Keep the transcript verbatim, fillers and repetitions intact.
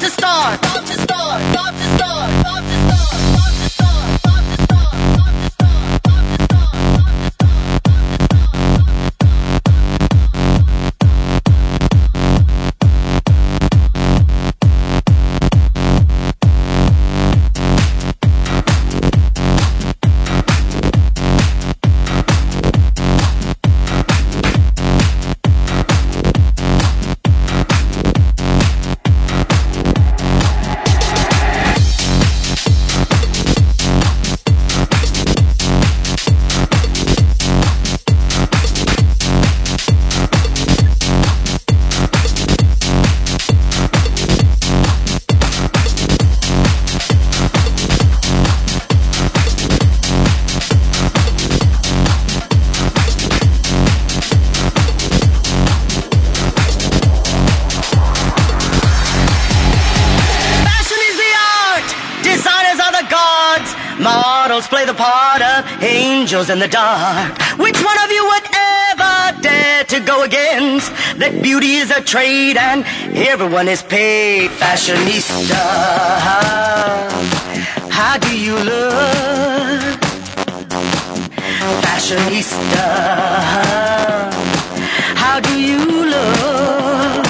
to start, about to start, about to start, about to start, about to start, about to start, about to start, about to models play the part of angels in the dark. Which one of you would ever dare to go against that beauty is a trade and everyone is paid? Fashionista, how do you look? Fashionista, how do you look?